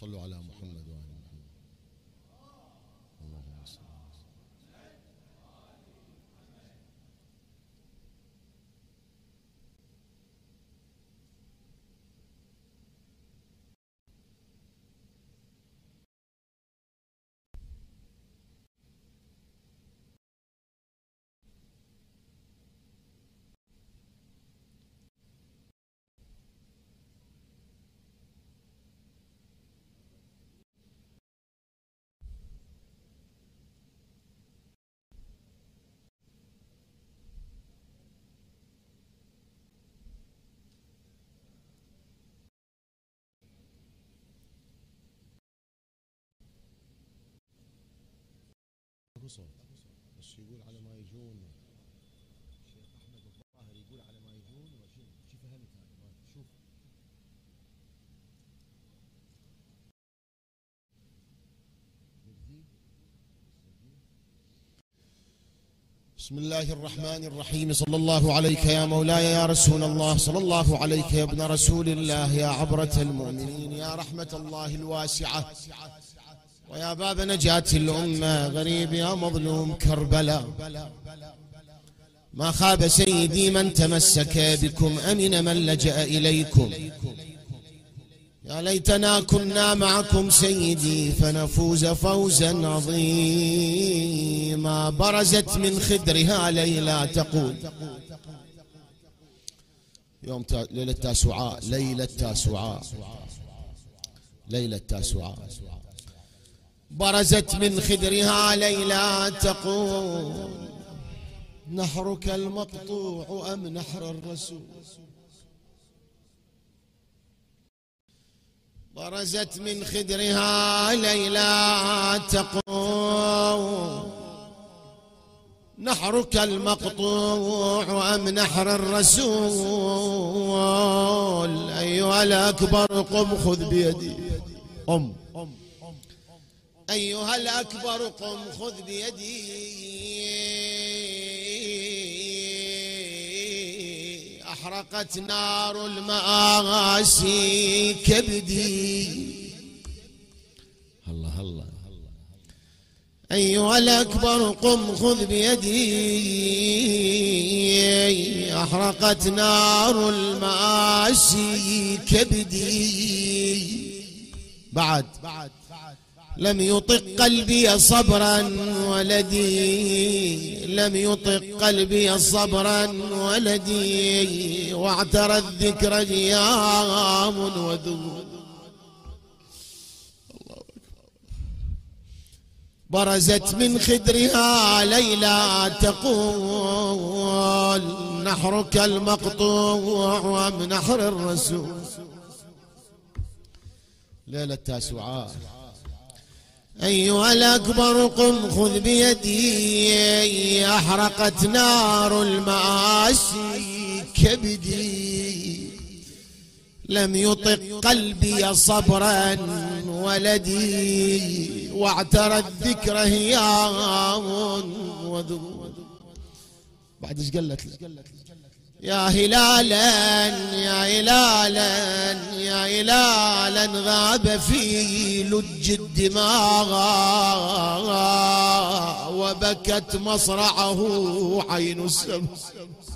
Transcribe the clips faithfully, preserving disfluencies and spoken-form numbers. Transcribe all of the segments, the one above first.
صلوا على محمد وآل محمد. اللهم صل. صوت بس يقول على ما يجون الشيخ احمد الظاهر يقول على ما يجون وشو شو فهمت هذا شوف بسم الله الرحمن الرحيم. صلى الله عليك يا مولاي يا رسول الله، صلى الله عليك يا ابن رسول الله، يا عبرة المؤمنين، يا رحمة الله الواسعة، ويا باب نجاة الأمة، غريب يا مظلوم كربلاء. ما خاب سيدي من تمسك بكم، أمن من لجأ إليكم. يا ليتنا كنا معكم سيدي فنفوز فوزا عظيما. برزت من خدرها ليلى تقول يوم تا... ليلة تاسوعاء، ليلة تاسوعاء، ليلة تاسوعاء. برزت من خدرها ليلى تقول نحرك المقطوع أم نحر الرسول. برزت من خدرها ليلى تقول نحرك المقطوع أم نحر الرسول. أيها الأكبر قم خذ بيدي، قم أيها الأكبر قم خذ بيدي. أحرقت نار المآسي كبدي. الله الله. أيها الأكبر قم خذ بيدي. أحرقت نار المآسي كبدي. بعد لم يطق قلبي صبرا ولدي، لم يطق قلبي صبرا ولدي، واعترى الذكر غيام وذو. برزت من خدرها ليلى تقول نحرك المقطوع أم نحر الرسول. ليلة تاسوعاء. أيها الأكبر قم خذ بيدي. أحرقت نار المآسي كبدي. لم يطق قلبي صبرا ولدي، واعترى الذكر هيام وذو. بعد ايش قالت لي؟ يا هلالا يا هلالا يا هلالا غاب في لج الدماغ، وبكت مصرعه عين الشمس.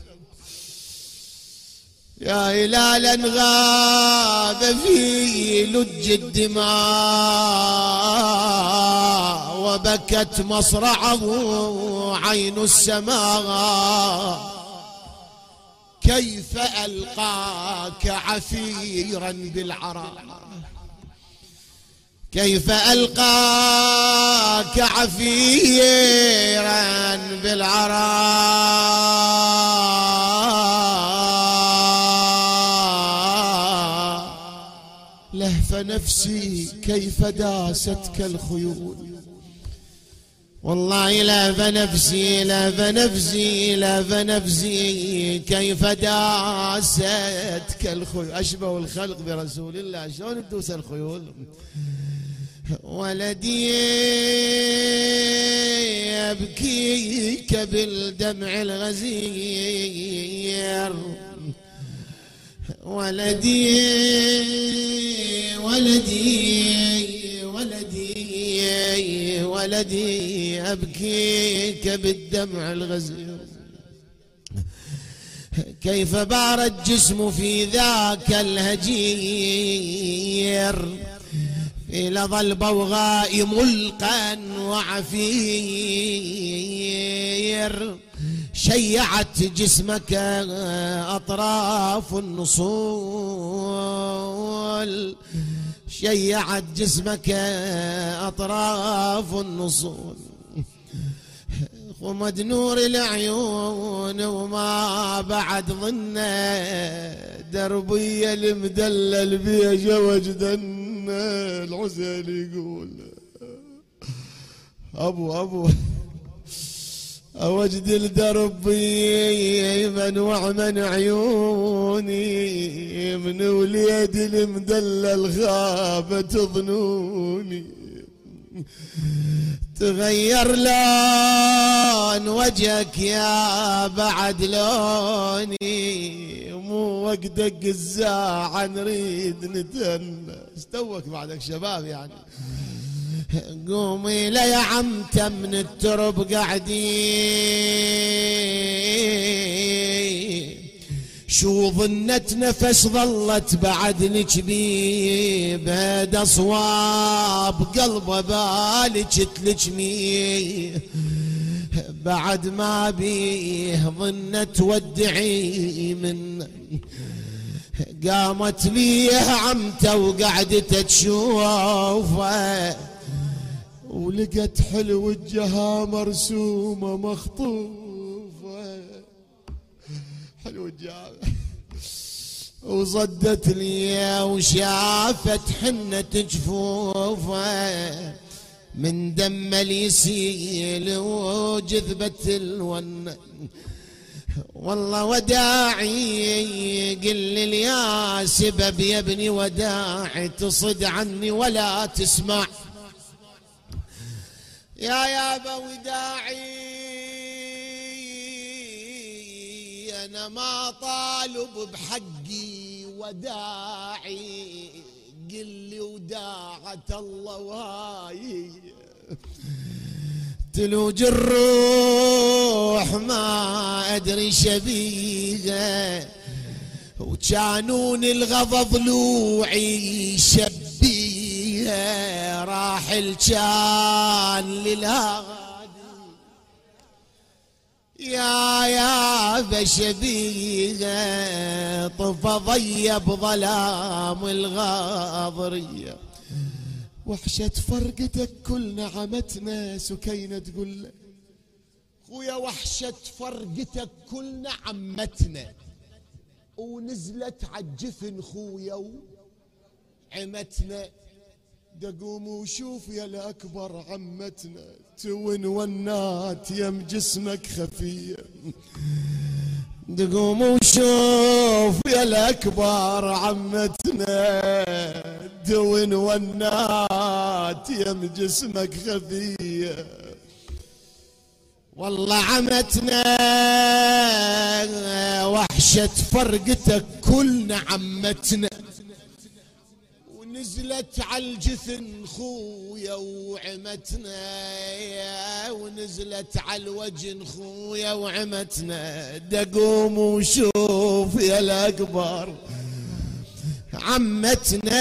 يا هلالا غاب في لج الدماء، وبكت مصرعه عين السماء. كيف ألقاك عفيرا بالعراء، كيف ألقاك عفيرا بالعراء. لهف نفسي كيف داستك الخيول. والله لهف نفسي لهف نفسي لهف نفسي كيف داستك الخيول. أشبه الخلق برسول الله، شلون تدوس الخيول. ولدي يبكيك بالدمع الغزير. ولدي ولدي ولدي أبكيك بالدمع الغزير، كيف بارد جسمه في ذاك الهجير، في لظى البوغاء ملقا وعفير، شيعت جسمك أطراف النصول، شيعت جسمك أطراف النصول، خمد نور العيون وما بعد ظنه، دربي المدلل بيجا وجدن. الحسين يقول أبو أبو أوجد الدربي من وعمن عيوني، من وليد المدلل خابت ظنوني، تغير لون وجهك يا بعد لوني، مو وقتك الساعة نريد نتهنى، استوك بعدك شباب يعني. قومي لا يا عمته من الترب قاعدين، شو ظنت نفس ظلت بعد نجبيب، هذا صواب قلبه بالك تلجمي، بعد ما بيه ظنت ودعي من، قامت ليه عمته وقعدت تشوفه، ولقت حلو وجهها مرسومة مخطوفة، حلو وجهها وصدت لي وشافت حنة جفوفه، من دم اليسيل وجذبة الون، والله وداعي قل لي يا سبب يا ابني وداعي، تصد عني ولا تسمع يا يابا وداعي، أنا ما طالب بحقي وداعي، قل لي وداعة الله وهاي تلوج الروح ما أدري شبيها، وكانون الغضا ضلوعي شبيها، راح الجان للهادي يا يا بشبيها، طفى ضيب ظلام الغاضرية، وحشة فرقتك كل نعمتنا. سكينة تقول له خويا وحشة فرقتك كل نعمتنا، ونزلت عالجفن خويا وعمتنا، دقوم وشوف يا الأكبر عمتنا، تون ونات يم جسمك خفية، دقوم وشوف يا الأكبر عمتنا، تون ونات يم جسمك خفية، والله عمتنا وحشة فرقتك كل عمتنا، ونزلت عالجثن خويا وعمتنا، ونزلت عالوجن خويا وعمتنا، دقوم وشوف يا الأكبر عمتنا،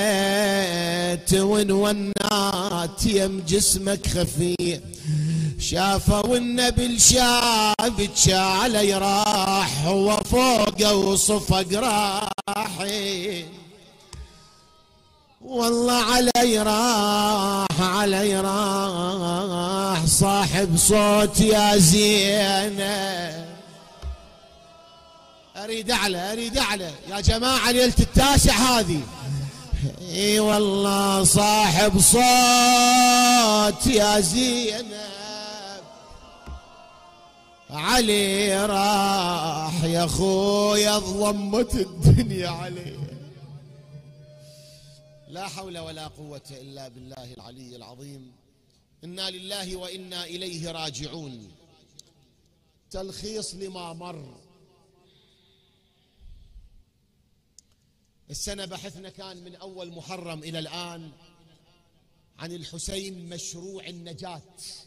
تون ونات يم جسمك خفية، شافوا النبي شاب علي راح، هو فوقه وصفق راحين، والله علي راح علي راح، صاحب صوت يا زينة، اريد اعلى اريد اعلى يا جماعة، ليلة التاسع هذه، اي والله صاحب صوت يا زينة، علي راح يا خويا ظلمت الدنيا عليه، لا حول ولا قوة إلا بالله العلي العظيم، إنا لله وإنا إليه راجعون. تلخيص لما مر. السنة بحثنا كان من أول محرم إلى الآن عن الحسين مشروع النجاة،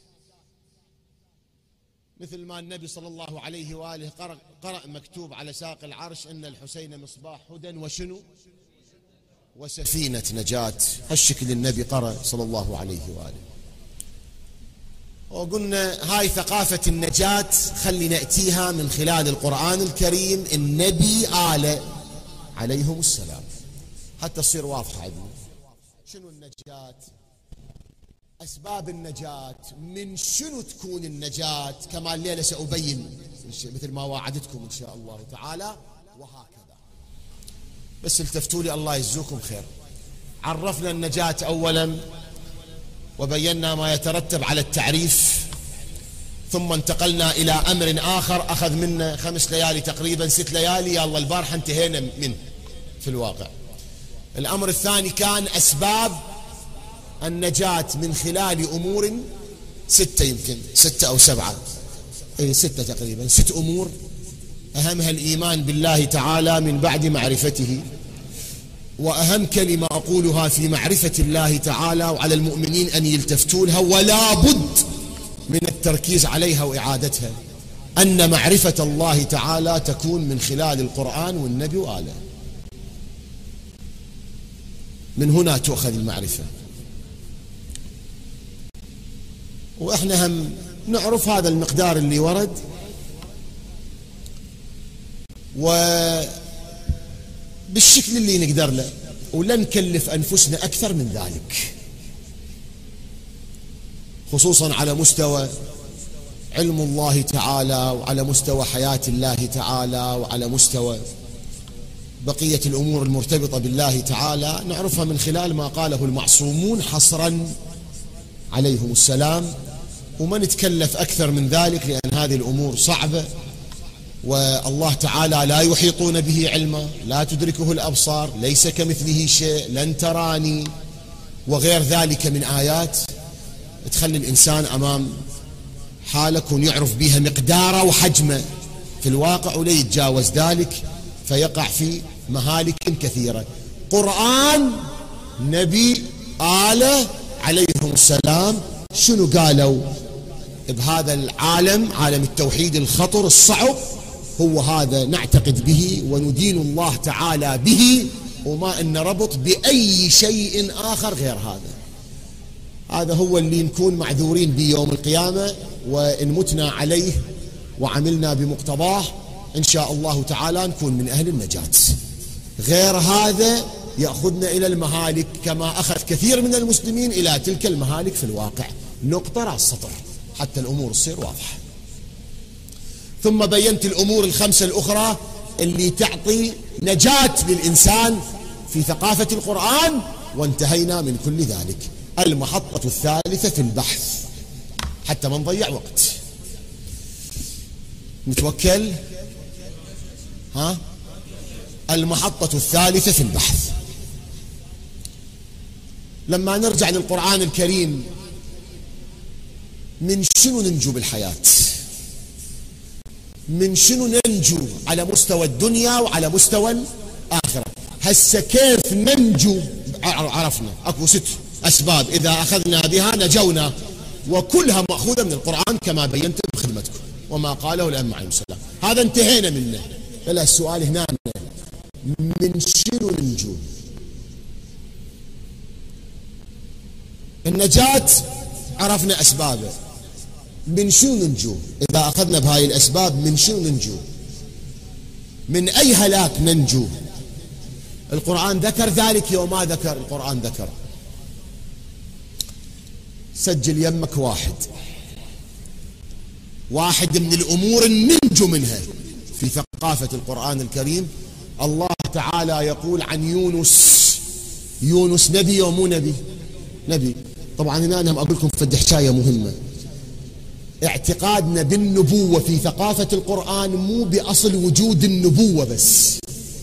مثل ما النبي صلى الله عليه وآله قرأ, قرأ مكتوب على ساق العرش أن الحسين مصباح هدى وشنو وسفينة نجاة. هالشكل النبي قرأ صلى الله عليه وآله. وقلنا هاي ثقافة النجاة خلي نأتيها من خلال القرآن الكريم، النبي آل عليهم السلام، حتى تصير واضحة عندنا. شنو النجاة؟ أسباب النجاة، من شنو تكون النجاة؟ كما الليلة سأبين مثل ما وعدتكم إن شاء الله تعالى، وهكذا. بس التفتوا لي الله يجزوكم خير. عرفنا النجاة أولا وبينا ما يترتب على التعريف، ثم انتقلنا إلى أمر آخر أخذ منا خمس ليالي تقريبا ست ليالي، يا الله البارحة انتهينا منه في الواقع. الأمر الثاني كان أسباب النجاة من خلال أمور ستة، يمكن ستة أو سبعة، أي ستة تقريبا، ست أمور أهمها الإيمان بالله تعالى من بعد معرفته، وأهم كلمة أقولها في معرفة الله تعالى وعلى المؤمنين أن يلتفتوا لها ولا بد من التركيز عليها وإعادتها، أن معرفة الله تعالى تكون من خلال القرآن والنبي وآله، من هنا تؤخذ المعرفة. وإحنا هم نعرف هذا المقدار اللي ورد، وبالشكل اللي نقدر له، ولن نكلف أنفسنا أكثر من ذلك، خصوصا على مستوى علم الله تعالى، وعلى مستوى حياة الله تعالى، وعلى مستوى بقية الأمور المرتبطة بالله تعالى، نعرفها من خلال ما قاله المعصومون حصرا عليهم السلام، وما نتكلف أكثر من ذلك، لأن هذه الأمور صعبة، والله تعالى لا يحيطون به علما، لا تدركه الأبصار، ليس كمثله شيء، لن تراني، وغير ذلك من آيات تخلي الإنسان أمام حالة كون يعرف بها مقداره وحجمه في الواقع، ولا يتجاوز ذلك فيقع في مهالك كثيرة. قرآن، نبي، آله عليهم السلام، شنو قالوا بهذا العالم، عالم التوحيد الخطر الصعب؟ هو هذا نعتقد به وندين الله تعالى به، وما إن ربط بأي شيء آخر غير هذا. هذا هو اللي نكون معذورين به يوم القيامة، وإن متنا عليه وعملنا بمقتضاه إن شاء الله تعالى نكون من أهل النجاة. غير هذا يأخذنا إلى المهالك، كما أخذ كثير من المسلمين إلى تلك المهالك في الواقع. نقطة على السطر حتى الأمور تصير واضحة. ثم بينت الأمور الخمسة الأخرى اللي تعطي نجاة للإنسان في ثقافة القرآن، وانتهينا من كل ذلك. المحطة الثالثة في البحث حتى ما نضيع وقت. نتوكل ها. المحطة الثالثة في البحث، لما نرجع للقرآن الكريم، من شنو ننجو بالحياة؟ من شنو ننجو على مستوى الدنيا وعلى مستوى الآخرة؟ هسه كيف ننجو؟ عرفنا أكو ست أسباب إذا أخذنا بها نجونا، وكلها مأخوذة من القرآن كما بينت بخدمتكم وما قاله الأئمة عليهم السلام. هذا انتهينا منه. لا، السؤال هنا من شنو ننجو؟ النجاة عرفنا أسبابه، من شنو ننجو؟ إذا أخذنا بهاي الأسباب من شنو ننجو؟ من أي هلاك ننجو؟ القرآن ذكر ذلك يوم ما ذكر؟ القرآن ذكر. سجل يمك واحد واحد من الأمور ننجو منها في ثقافة القرآن الكريم. الله تعالى يقول عن يونس، يونس نبي ومو نبي؟ نبي. طبعا هنا أنا أقول لكم فد حكاية مهمة. اعتقادنا بالنبوة في ثقافة القرآن مو بأصل وجود النبوة بس،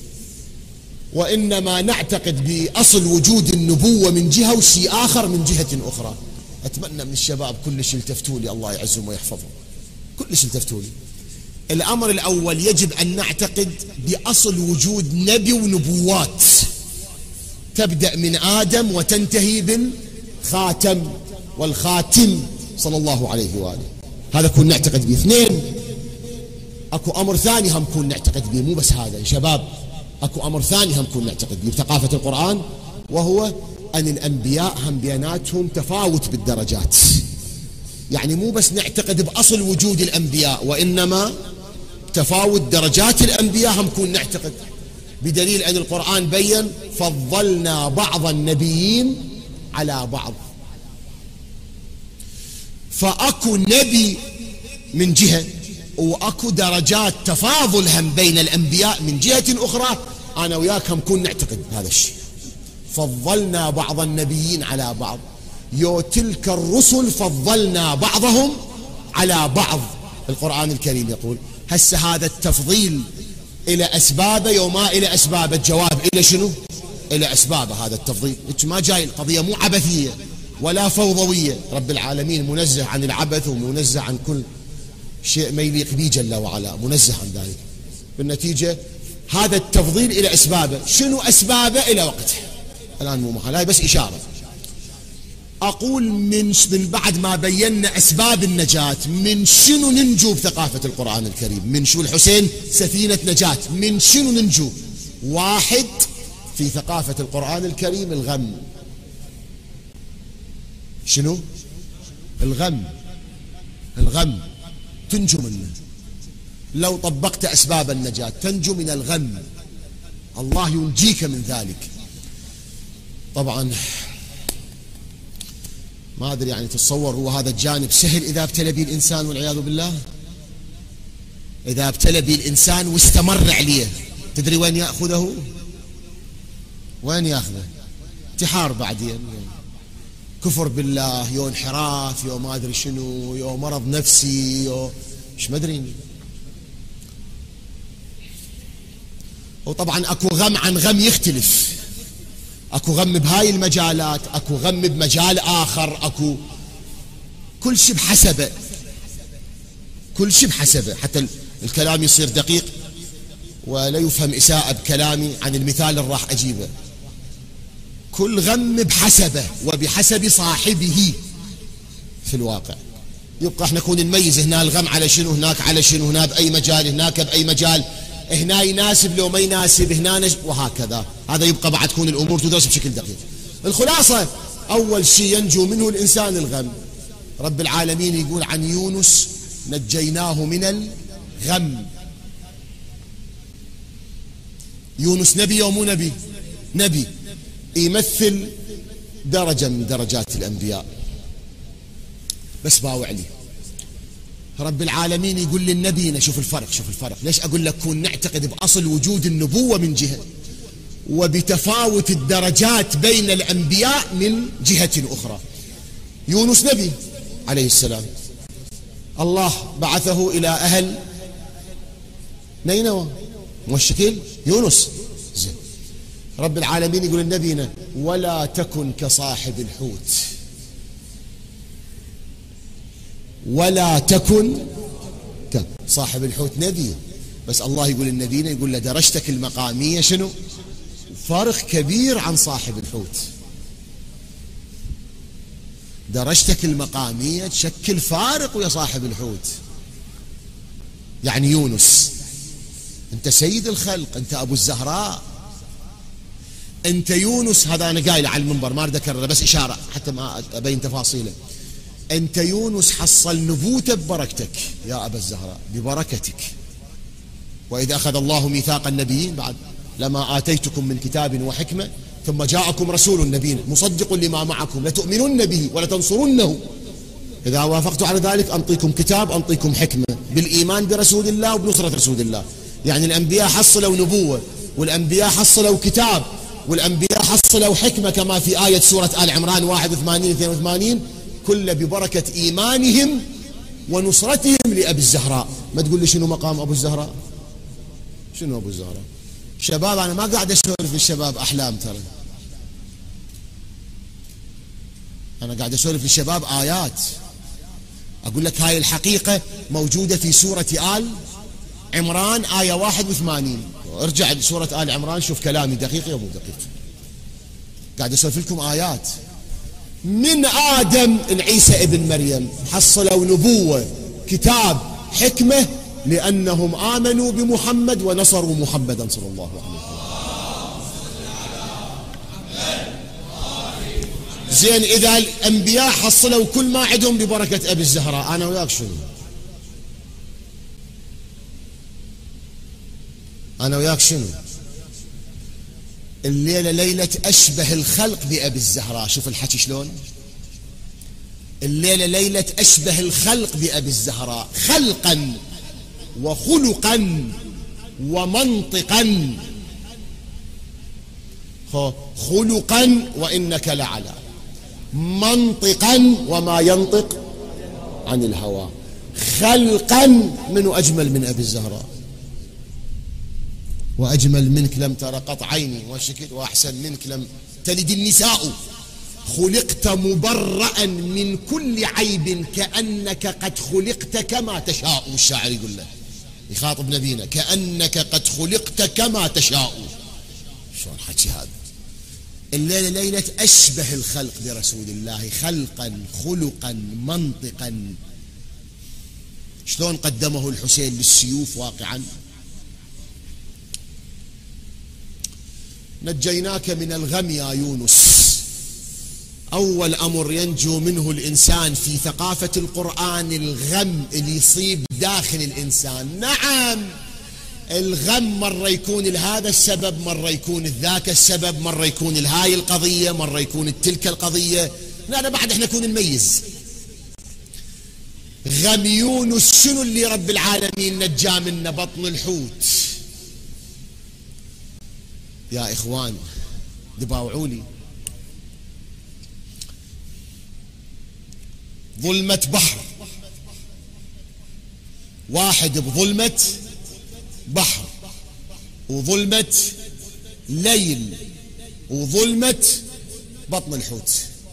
وإنما نعتقد بأصل وجود النبوة من جهة وشيء آخر من جهة أخرى. أتمنى من الشباب كلش يلتفتوا لي، الله يعزهم ويحفظهم، كلش يلتفتوا لي. الأمر الأول، يجب أن نعتقد بأصل وجود نبي ونبوات تبدأ من آدم وتنتهي خاتم والخاتم صلى الله عليه وآله. هذا كون نعتقد به. اثنين، اكو امر ثاني هم كون نعتقد به، مو بس هذا يا شباب، اكو امر ثاني هم كون نعتقد به بثقافة القرآن، وهو ان الانبياء هم بيناتهم تفاوت بالدرجات. يعني مو بس نعتقد باصل وجود الانبياء، وانما تفاوت درجات الانبياء هم كون نعتقد، بدليل ان القرآن بين فضلنا بعض النبيين على بعض. فاكو نبي من جهة، واكو درجات تفاضل هم بين الانبياء من جهة اخرى. انا وياك هم كون نعتقد هذا الشيء. فضلنا بعض النبيين على بعض، يو تلك الرسل فضلنا بعضهم على بعض. القرآن الكريم يقول هسه هذا التفضيل الى اسبابه، يوما الى اسبابه. الجواب الى شنو؟ الى اسبابه هذا التفضيل. ما جاي القضية مو عبثية ولا فوضوية. رب العالمين منزه عن العبث ومنزه عن كل شيء ما يليق به جل وعلا، منزه عن ذلك. بالنتيجة هذا التفضيل الى اسبابه. شنو اسبابه؟ الى وقته الان مو محل، هاي بس اشارة. اقول من من بعد ما بينا اسباب النجاة، من شنو ننجو بثقافة القرآن الكريم؟ من شو الحسين سفينة نجاة، من شنو ننجو؟ واحد، في ثقافة القرآن الكريم الغم. شنو؟ الغم. الغم تنجو منه. لو طبقت أسباب النجاة تنجو من الغم، الله ينجيك من ذلك. طبعا ما أدري يعني تتصور هو هذا الجانب سهل إذا ابتلى به الإنسان والعياذ بالله. إذا ابتلى به الإنسان واستمر عليه، تدري وين يأخذه؟ وين يأخذه؟ انتحار بعدين، كفر بالله، يو انحراف، يو ما أدري شنو، يو مرض نفسي، يو مش مدري. وطبعا أكو غم عن غم يختلف. اكو غم بهاي المجالات، اكو غم بمجال اخر، اكو كل شيء بحسبه، كل شيء بحسبه، حتى الكلام يصير دقيق ولا يفهم اساءة بكلامي عن المثال اللي راح اجيبه. كل غم بحسبه وبحسب صاحبه في الواقع. يبقى احنا نكون نميز هنا الغم على شنو، هناك على شنو، هنا باي مجال، هناك باي مجال، هنا يناسب لو ما يناسب، هنا نجم، وهكذا. هذا يبقى بعد تكون الأمور تدرس بشكل دقيق. الخلاصة أول شيء ينجو منه الإنسان الغم. رب العالمين يقول عن يونس نجيناه من الغم. يونس نبي أو مو نبي؟ نبي، يمثل درجة من درجات الأنبياء، بس باوع لي. رب العالمين يقول للنبي، شوف الفرق، شوف الفرق. ليش أقول لك كون نعتقد بأصل وجود النبوة من جهة، وبتفاوت الدرجات بين الأنبياء من جهة أخرى. يونس نبي عليه السلام، الله بعثه إلى أهل نينوى، مشكل يونس زين. رب العالمين يقول لنبينا ولا تكن كصاحب الحوت، ولا تكن كصاحب الحوت. نبي، بس الله يقول لنبينا، يقول له درجتك المقامية شنو؟ فرق كبير عن صاحب الحوت. درجتك المقامية تشكل فارق ويا صاحب الحوت. يعني يونس انت سيد الخلق، انت ابو الزهراء، انت يونس. هذا انا قايله على المنبر ما اريد اكرره، بس اشاره حتى ما ابين تفاصيله. انت يونس حصل نبوته ببركتك يا ابا الزهراء، ببركتك. واذا اخذ الله ميثاق النبيين بعد لما آتيتكم من كتاب وحكمة ثم جاءكم رسول نبي مصدق لما معكم لتؤمنن به ولتنصرنه، إذا وافقتوا على ذلك أنطيكم كتاب، أنطيكم حكمة بالإيمان برسول الله وبنصرة رسول الله. يعني الأنبياء حصلوا نبوة، والأنبياء حصلوا كتاب، والأنبياء حصلوا حكمة، كما في آية سورة آل عمران واحد وثمانين اثنين وثمانين، كل ببركة إيمانهم ونصرتهم لأبي الزهراء. ما تقول لي شنو مقام أبو الزهراء؟ شنو أبو الزهراء؟ شباب أنا ما قاعد أسولف للشباب أحلام، ترى أنا قاعد أسولف للشباب آيات. أقول لك هاي الحقيقة موجودة في سورة آل عمران آية واحد وثمانين. ارجع لسورة آل عمران شوف كلامي دقيق أو مو دقيق. قاعد أسولف لكم آيات. من آدم لعيسى ابن مريم حصلوا نبوة كتاب حكمة، لأنهم آمنوا بمحمد ونصروا محمدا صلى الله عليه وسلم. زين، إذا الأنبياء حصلوا كل ما عندهم ببركة أبي الزهراء، أنا وياك شنو؟ أنا وياك شنو؟ الليلة ليلة أشبه الخلق بأبي الزهراء. شوف الحكي شلون؟ الليلة ليلة أشبه الخلق بأبي الزهراء، خلقا وخلقا ومنطقا. خلقا وإنك لعلى، منطقا وما ينطق عن الهوى، خلقا من أجمل من أبي الزهراء. وأجمل منك لم تر قط عيني وشكل، وأحسن منك لم تلد النساء، خلقت مبرأ من كل عيب كأنك قد خلقت كما تشاء. الشاعر يقول له، يخاطب نبينا، كأنك قد خلقت كما تشاء. شلون حكي هذا؟ الليلة ليلة أشبه الخلق برسول الله، خلقا خلقا منطقا. شلون قدمه الحسين للسيوف واقعا؟ نجيناك من الغم يا يونس. أول أمر ينجو منه الإنسان في ثقافة القرآن الغم اللي يصيب داخل الإنسان. نعم، الغم مرة يكون لهذا السبب، مرة يكون ذاك السبب، مرة يكون لهاي القضية، مرة يكون تلك القضية. لا بعد احنا نكون نميز. غم يونس شنو اللي رب العالمين نجاه منه؟ بطن الحوت. يا إخوان دباوعوا لي، ظلمة بحر، واحد بظلمة بحر، وظلمة ليل، وظلمة بطن الحوت.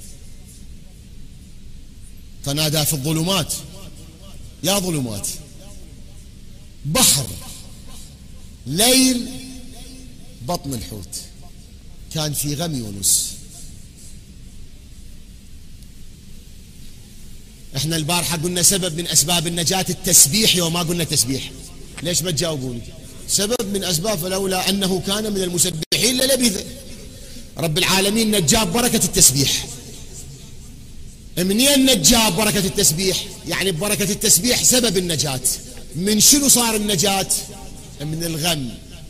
فنادى في الظلمات يا ظلمات، بحر، ليل، بطن الحوت. كان في غم يونس. احنا البارحة قلنا سبب من اسباب النجاة التسبيح، يوم ما قلنا تسبيح. ليش ما تجاوبوني؟ سبب من اسباب، فلولا انه كان من المسبحين للبث. رب العالمين نجاه ببركة التسبيح. منين نجاه ببركة التسبيح؟ يعني ببركة التسبيح سبب النجاة. من شنو صار النجاة؟ من الغم.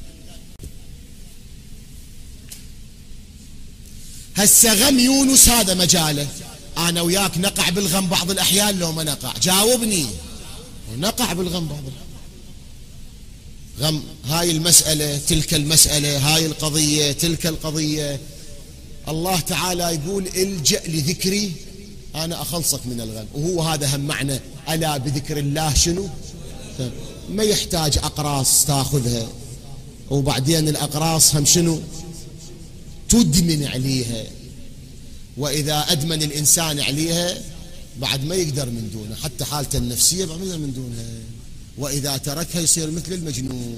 هسه غم يونس هذا مجاله. أنا وياك نقع بالغم بعض الأحيان لو ما نقع؟ جاوبني. نقع بالغم بعض الأحيان. غم هاي المسألة تلك المسألة، هاي القضية تلك القضية. الله تعالى يقول الجأ لذكري أنا أخلصك من الغم. وهو هذا هم معنى ألا بذكر الله شنو؟ ما يحتاج أقراص تأخذها، وبعدين الأقراص هم شنو؟ تدمن عليها. وإذا أدمن الإنسان عليها بعد ما يقدر من دونها، حتى حالته النفسية بعد ما يقدر من دونها. وإذا تركها يصير مثل المجنون.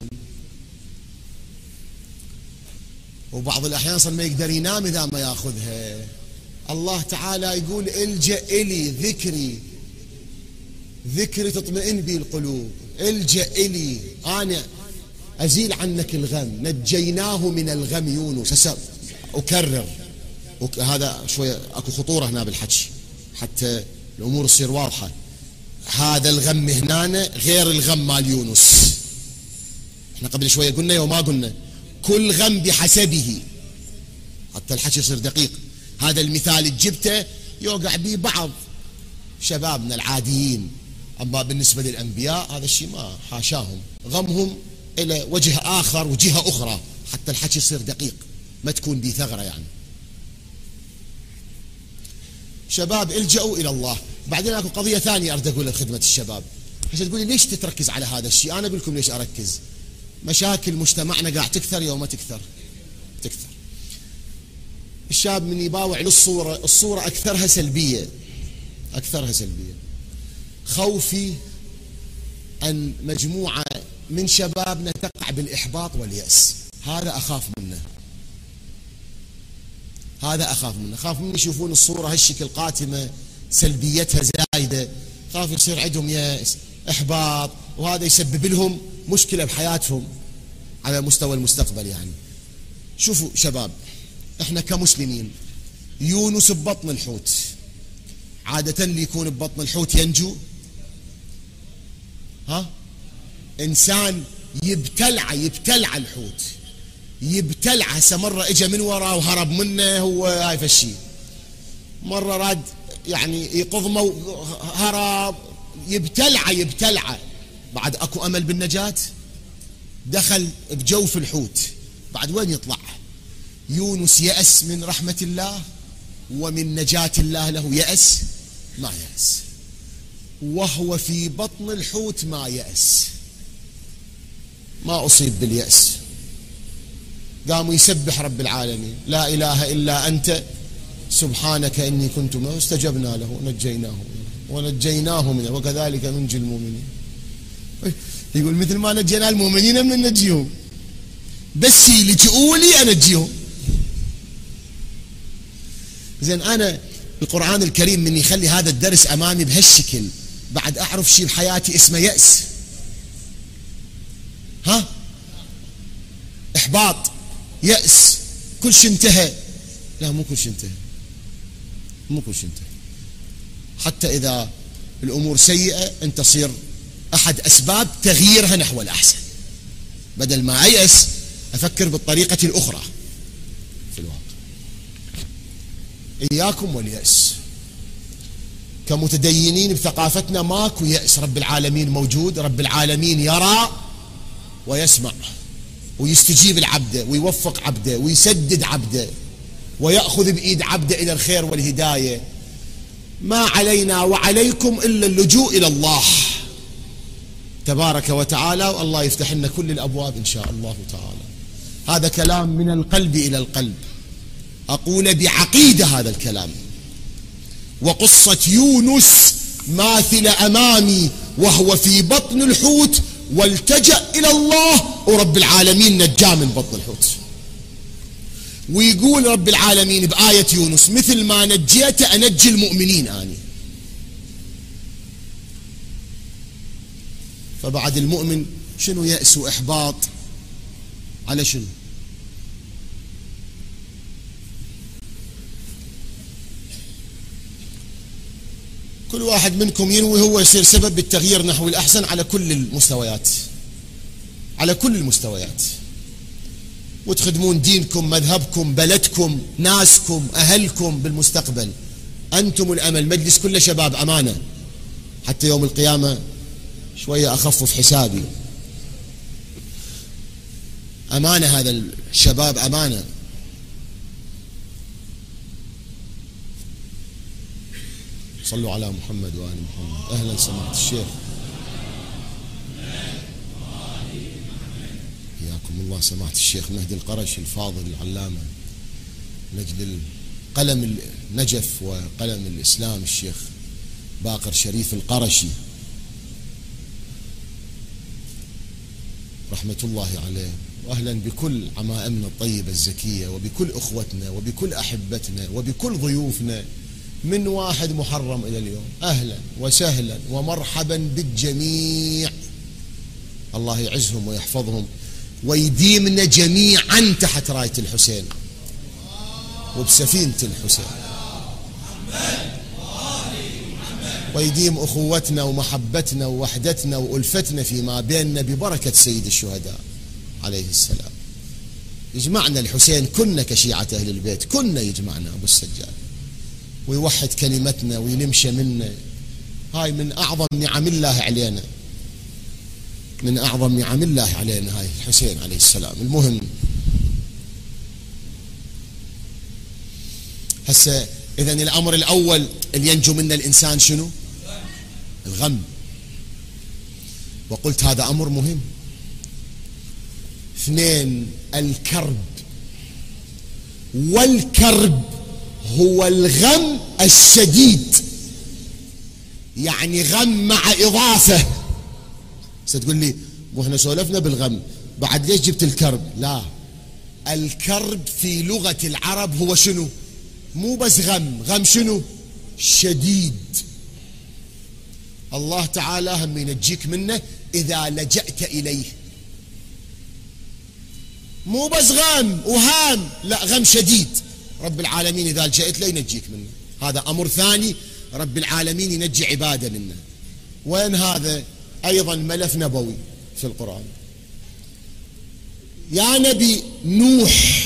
وبعض الأحيان صار ما يقدر ينام إذا ما يأخذها. الله تعالى يقول الجأ إلي ذكري، ذكري تطمئن بي القلوب. الجأ إلي أنا أزيل عنك الغم. نجيناه من الغم يونس. أكرر، هذا شوية أكو خطورة هنا بالحكي حتى الأمور تصير واضحة. هذا الغم هنا غير الغم مال يونس. احنا قبل شوية قلنا يوم ما قلنا كل غم بحسبه، حتى الحكي يصير دقيق. هذا المثال اللي جبته يوقع به بعض شبابنا العاديين، أما بالنسبة للأنبياء هذا الشيء ما حاشاهم، غمهم إلى وجه آخر وجهة أخرى، حتى الحكي يصير دقيق ما تكون بي ثغرة. يعني شباب الجأوا إلى الله. بعدين أكو قضية ثانية أريد أقولها لخدمة الشباب. عشان تقولي ليش تتركز على هذا الشيء؟ أنا أقول لكم ليش أركز. مشاكل مجتمعنا قاعد تكثر يوم ما تكثر تكثر. الشاب من يباوع للصورة، الصورة أكثرها سلبية، أكثرها سلبية. خوفي أن مجموعة من شبابنا تقع بالإحباط واليأس، هذا أخاف منه. هذا أخاف منه. أخاف منه يشوفون الصورة هالشكل قاتمة، سلبيتها زايدة، خاف يصير عندهم يأس، إحباط، وهذا يسبب لهم مشكلة بحياتهم على مستوى المستقبل. يعني شوفوا شباب، احنا كمسلمين يونس ببطن الحوت، عادة اللي يكون ببطن الحوت ينجو؟ ها؟ إنسان يبتلع يبتلع الحوت، يبتلع. هسه مرة اجى من وراه وهرب منه، هو هاي فالشي. مرة راد يعني يقضمه هرب، يبتلع يبتلع. بعد اكو امل بالنجاة؟ دخل بجوف الحوت، بعد وين يطلع؟ يونس يأس من رحمة الله ومن نجاة الله له يأس؟ ما يأس. وهو في بطن الحوت ما يأس، ما أصيب باليأس. قاموا يسبح رب العالمين، لا إله إلا أنت سبحانك إني كنت منه، استجبنا له ونجيناه ونجيناه منه وكذلك ننجي المؤمنين. يقول مثل ما نجينا المؤمنين من نجيهم، بس يلجؤوا لي أنجيهم. زين، أنا القرآن الكريم من يخلي هذا الدرس أمامي بهالشكل، بعد أعرف شيء بحياتي اسمه يأس؟ ها؟ إحباط، يأس، كل شيء انتهى. لا، مو كل شيء انتهى، مو كل شيء انتهى. حتى إذا الأمور سيئة أنت تصير أحد أسباب تغييرها نحو الأحسن. بدل ما أيأس أفكر بالطريقة الأخرى في الواقع. إياكم واليأس. كمتدينين بثقافتنا ماكو يأس، رب العالمين موجود، رب العالمين يرى ويسمع ويستجيب العبد ويوفق عبده ويسدد عبده ويأخذ بإيد عبده إلى الخير والهداية. ما علينا وعليكم إلا اللجوء إلى الله تبارك وتعالى، والله يفتح لنا كل الأبواب إن شاء الله تعالى. هذا كلام من القلب إلى القلب، أقول بعقيدة هذا الكلام. وقصة يونس ماثلة أمامي وهو في بطن الحوت، والتجأ إلى الله ورب العالمين نجاه من بطن الحوت. ويقول رب العالمين بآية يونس: مثل ما نجيت أنجي المؤمنين آني. فبعد المؤمن شنو يأس وإحباط على شنو؟ كل واحد منكم ينوي هو يصير سبب بالتغيير نحو الأحسن على كل المستويات، على كل المستويات، وتخدمون دينكم، مذهبكم، بلدكم، ناسكم، أهلكم بالمستقبل. أنتم الأمل. مجلس كله شباب، أمانة، حتى يوم القيامة شوية أخفف حسابي. أمانة، هذا الشباب أمانة. صلوا على محمد وآل محمد. أهلا سماحة الشيخ، حياكم الله. سماحة الشيخ مهدي القرشي الفاضل العلامة، نجل قلم النجف وقلم الإسلام الشيخ باقر شريف القرشي رحمة الله عليه. وأهلا بكل عمائمنا الطيبة الزكية، وبكل أخوتنا، وبكل أحبتنا، وبكل ضيوفنا من واحد محرم إلى اليوم. أهلا وسهلا ومرحبا بالجميع. الله يعزهم ويحفظهم ويديمنا جميعا تحت راية الحسين وبسفينة الحسين، ويديم أخوتنا ومحبتنا ووحدتنا وألفتنا فيما بيننا ببركة سيد الشهداء عليه السلام. يجمعنا الحسين، كنا كشيعة أهل البيت، كنا يجمعنا أبو السجاد ويوحد كلمتنا وينمشى منا. هاي من أعظم نعم الله علينا، من أعظم نعم الله علينا هاي الحسين عليه السلام. المهم هسه إذن الأمر الأول اللي ينجو منه الإنسان شنو؟ الغم. وقلت هذا أمر مهم. اثنين، الكرب. والكرب هو الغم الشديد، يعني غم مع إضافة. ستقول لي مو احنا سولفنا بالغم، بعد ليش جبت الكرب؟ لا، الكرب في لغة العرب هو شنو؟ مو بس غم، غم شنو؟ شديد. الله تعالى هم ينجيك منه إذا لجأت إليه. مو بس غم وهام، لا، غم شديد رب العالمين إذا لجأت له ينجيك منه. هذا أمر ثاني رب العالمين ينجي عباده منه. وين هذا؟ أيضا ملف نبوي في القرآن. يا نبي نوح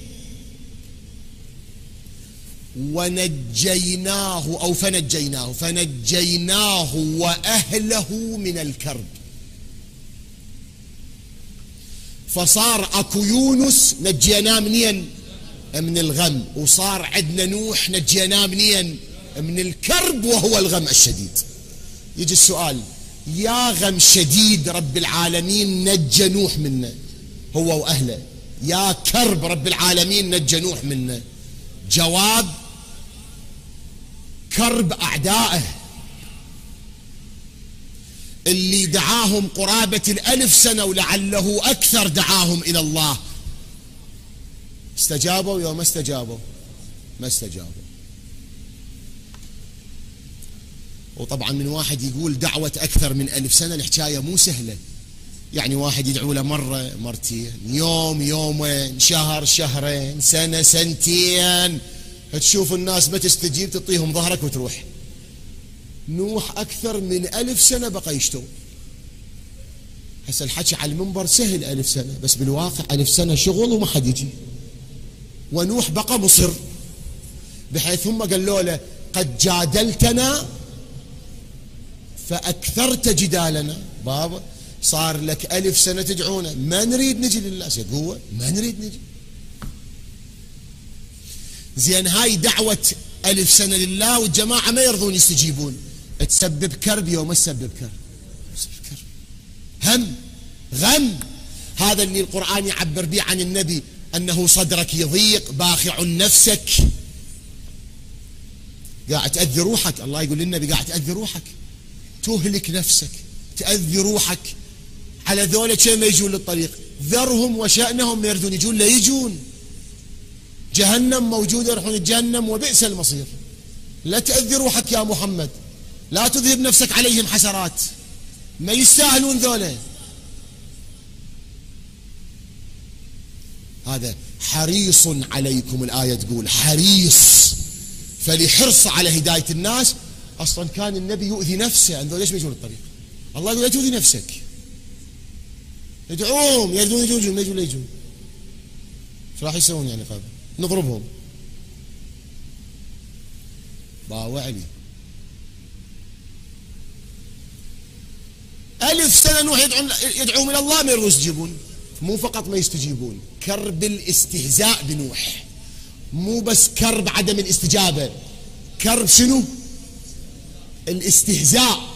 ونجيناه أو فنجيناه فنجيناه وأهله من الكرب. فصار أكو يونس نجيناه منين؟ من الغم. وصار عندنا نوح نجيناه منين؟ من الكرب وهو الغم الشديد. يجي السؤال، يا غم شديد رب العالمين نجى نوح منه هو وأهله، يا كرب رب العالمين نجى نوح منه. جواب: كرب أعدائه اللي دعاهم قرابة الألف سنة ولعله أكثر دعاهم إلى الله. استجابوا يوم ما استجابوا؟ ما استجابوا. وطبعا من واحد يقول دعوة أكثر من ألف سنة، الحكاية مو سهلة. يعني واحد يدعو له مرة مرتين، يوم يومين، شهر شهرين، سنة سنتين، تشوف الناس ما تستجيب تطيهم ظهرك وتروح. نوح أكثر من ألف سنة بقى يشتغل. هسه الحكي على المنبر سهل ألف سنة، بس بالواقع ألف سنة شغل وما حد يجي. ونوح بقى مصر، بحيث هم قالوا له قد جادلتنا فأكثرت جدالنا. بابا صار لك ألف سنة تدعونا ما نريد نجي لله، قوة ما نريد نجي. زين هاي دعوة ألف سنة لله والجماعة ما يرضون يستجيبون، تسبب كرب يوم ما تسبب كرب، تسبب كرب، هم، غم. هذا اللي القرآن يعبر به عن النبي أنه صدرك يضيق، باخع نفسك، قاعد تأذي روحك. الله يقول للنبي قاعد تأذي روحك، تهلك نفسك، تأذي روحك. على ذولا كم يجون للطريق، ذرهم وشأنهم، ما يردون يجون لا يجون. جهنم موجودة، يروحون جهنم وبئس المصير. لا تأذي روحك يا محمد، لا تذهب نفسك عليهم حسرات، ما يستاهلون ذولا. هذا حريص عليكم، الآية تقول حريص، فلحرص على هداية الناس. أصلا كان النبي يؤذي نفسه، ذولا ليش ما يجون الطريق؟ الله يقول لا تؤذي نفسك، ادعوهم يردون يجون، ما يجون لا يجون. ايش راح يسوون يعني؟ قبل نضربهم باوع لي. ألف سنة نوح يدعو يدعو من الله ما يرضون يستجيبون. مو فقط ما يستجيبون، كرب الاستهزاء بنوح، مو بس كرب عدم الاستجابة، كرب شنو؟ الاستهزاء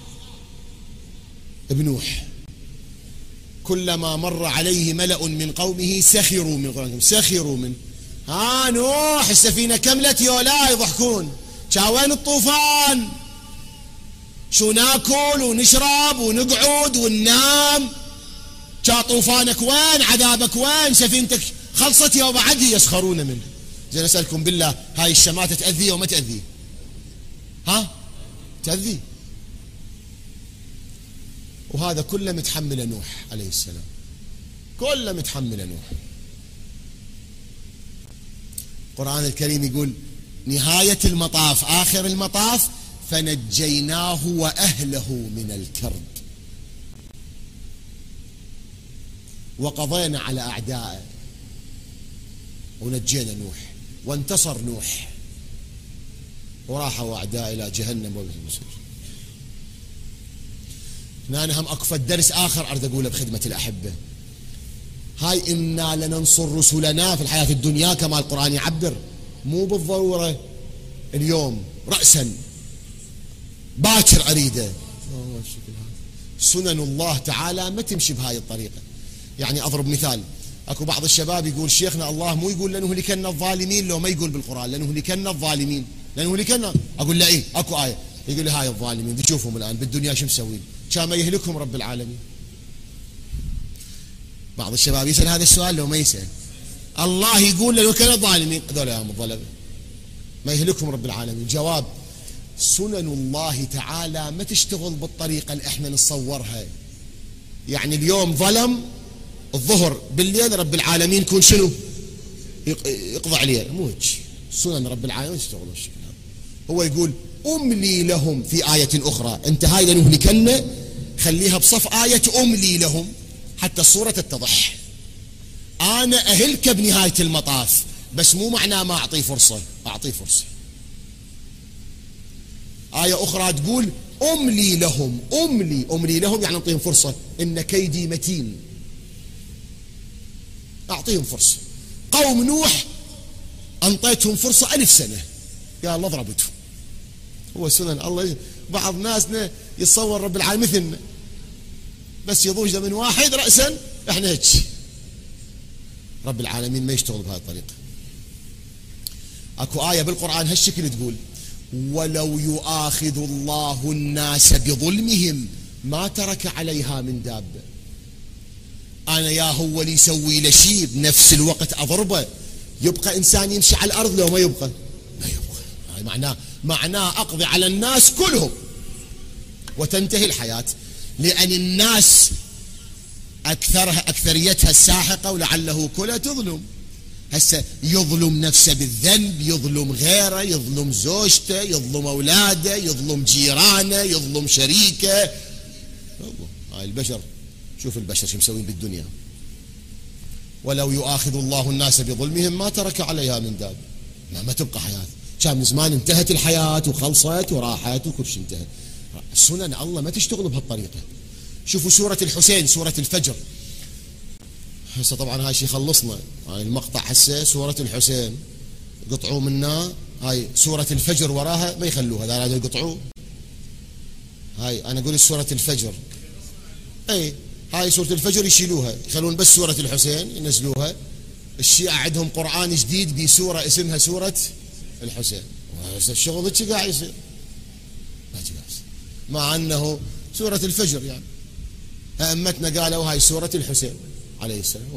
بنوح. كلما مر عليه ملأ من قومه سخروا من قومهم، سخروا من ها نوح السفينة كملت يولا، يضحكون. شا وين الطوفان؟ شو ناكل ونشرب ونقعد وننام؟ شا طوفانك وين؟ عذابك وين؟ سفينتك خلصت يا وبعد يسخرون منه. زين أسألكم بالله، هاي الشماتة تأذيه وما تأذيه؟ ها؟ تأذيه. وهذا كله متحمل نوح عليه السلام، كله متحمل نوح. القرآن الكريم يقول نهاية المطاف، آخر المطاف، فنجيناه وأهله من الكرب وقضينا على أعدائه ونجينا نوح وانتصر نوح وراحوا أعداء إلى جهنم وبئس المصير. هنا هم أكفى درس آخر أريد أقوله بخدمة الأحبة. هاي إنا لننصر رسلنا في الحياة الدنيا كما القرآن يعبر، مو بالضرورة اليوم رأسا باكر أريده. سنن الله تعالى ما تمشي بهاي الطريقة. يعني أضرب مثال، أكو بعض الشباب يقول شيخنا الله مو يقول لنهلكن الظالمين، لو ما يقول بالقرآن لنهلكن الظالمين، لنهلكن. أقول له إيه أكو آية، يقول لي هاي الظالمين تشوفهم الآن بالدنيا شو مسوين، كان ما يهلكهم رب العالمين. بعض الشباب يسأل هذا السؤال، لو ما يسأل الله يقول لنهلكن الظالمين، هذول يا الظلمة ما يهلكهم رب العالمين. جواب: سنن الله تعالى ما تشتغل بالطريقة اللي احنا نتصورها. يعني اليوم ظلم الظهر بالليل رب العالمين يكون شنو؟ يقضى عليه. مو هيك سنن رب العالمين تشتغل بالشكل هذا. هو يقول أملي لهم في آية أخرى. أنت هاي لنهلك لنا خليها بصف آية أملي لهم حتى الصورة تتضح. أنا أهلك بنهاية المطاف، بس مو معناه ما أعطيه فرصة، أعطيه فرصة. آية أخرى تقول أملي لهم، أملي أملي لهم يعني أعطيهم فرصة، إن كيدي متين، أعطيهم فرصة. قوم نوح أنطيتهم فرصة ألف سنة، يا الله ضربتهم. هو سنن الله. بعض ناسنا يتصور رب العالمين مثلنا، بس يضوج من واحد رأسا. احنا هيك. رب العالمين ما يشتغل بهذه الطريقة. اكو آية بالقرآن هالشكل تقول: ولو يؤاخذ الله الناس بظلمهم ما ترك عليها من دابة. أنا يا هو اللي يسوي له شيء بنفس الوقت أضربه، يبقى إنسان يمشي على الأرض لو ما يبقى؟ ما يبقى. هاي معناه معناه أقضي على الناس كلهم وتنتهي الحياة. لأن الناس أكثرها أكثريتها الساحقة ولعله كلها تظلم. هسه يظلم نفسه بالذنب، يظلم غيره، يظلم زوجته، يظلم أولاده، يظلم جيرانه، يظلم شريكه. هاي البشر، شوف البشر شو مسوين بالدنيا. ولو يؤاخذ الله الناس بظلمهم ما ترك عليها من داب. ما, ما تبقى حياة، كان من زمان انتهت الحياة وخلصت وراحت وكل شيء انتهى. سنن الله ما تشتغل بهالطريقة. شوفوا سورة الحسين، سورة الفجر. هسه طبعا هاي شيء خلصنا، هاي المقطع هسه سورة الحسين قطعوا منا. هاي سورة الفجر وراها ما يخلوها، هذا يقطعوه. هاي انا اقول سورة الفجر، اي هاي سورة الفجر يشيلوها، يخلون بس سورة الحسين ينزلوها. الشيعة عندهم قرآن جديد بسورة اسمها سورة الحسين. الشغل هيك قاعد يصير، مع انه سورة الفجر يعني. ائمتنا قالوا هاي سورة الحسين عليه السلام.